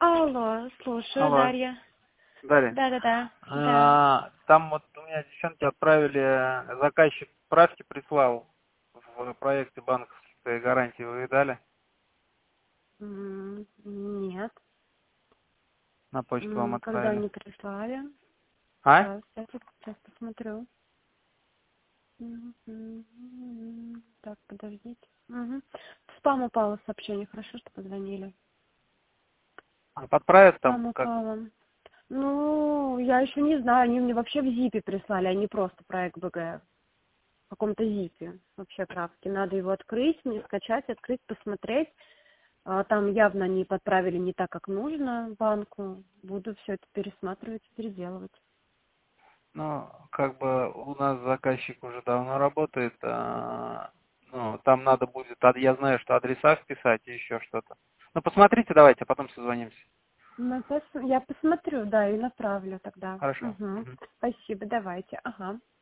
Алло, слушаю, Алло, Дарья. Дарья. Да-да-да, да. Там вот у меня девчонки отправили, заказчик справки прислал в проекте банковской гарантии. Вы видали? Нет. На почту вам Когда отправили. они прислали? А? Сейчас посмотрю. Так, подождите. В спам упало сообщение, хорошо, что позвонили. Подправят там Спам как? упало. Ну, я еще не знаю, они мне вообще в зипе прислали, а не просто проект БГ. В каком-то зипе вообще правки. Надо его открыть, мне скачать, открыть, посмотреть. Там явно они подправили не так, как нужно банку. Буду все это пересматривать, переделывать. Ну, как бы у нас заказчик уже давно работает. Ну, там надо будет, я знаю, что адреса вписать и еще что-то. Ну, посмотрите, давайте, а потом созвонимся. Я посмотрю, да, и направлю тогда. Хорошо. Спасибо, давайте. Ага.